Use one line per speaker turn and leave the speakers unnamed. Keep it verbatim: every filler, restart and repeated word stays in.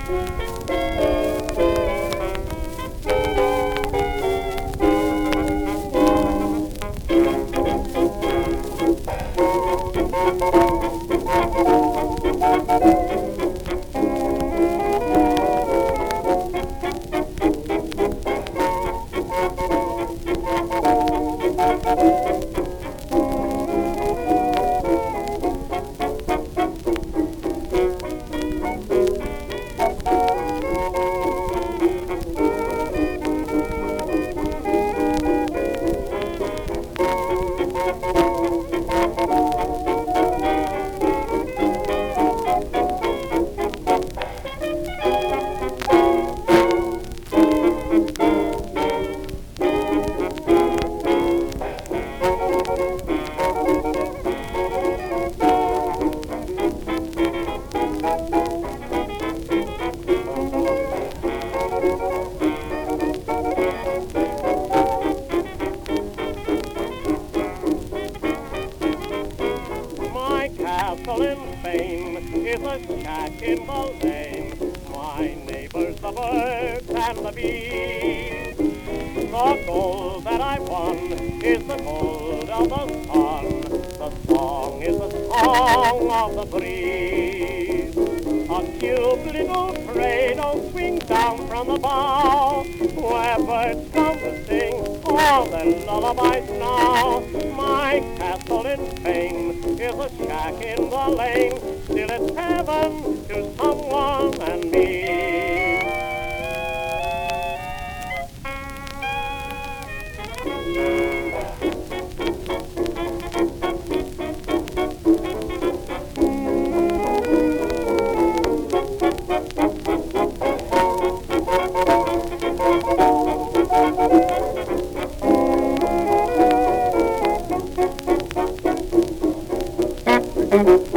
Castle in fame is a shack in the lane. My neighbors, the birds and the bees. The gold that I won is the gold of the sun. The song is the song of the breeze. A cute little cradle swings down from the bough, where birds come to sing all their lullabies now. My castle in fame is a shack in the lane, still it's heaven to someone and me.
Thank you.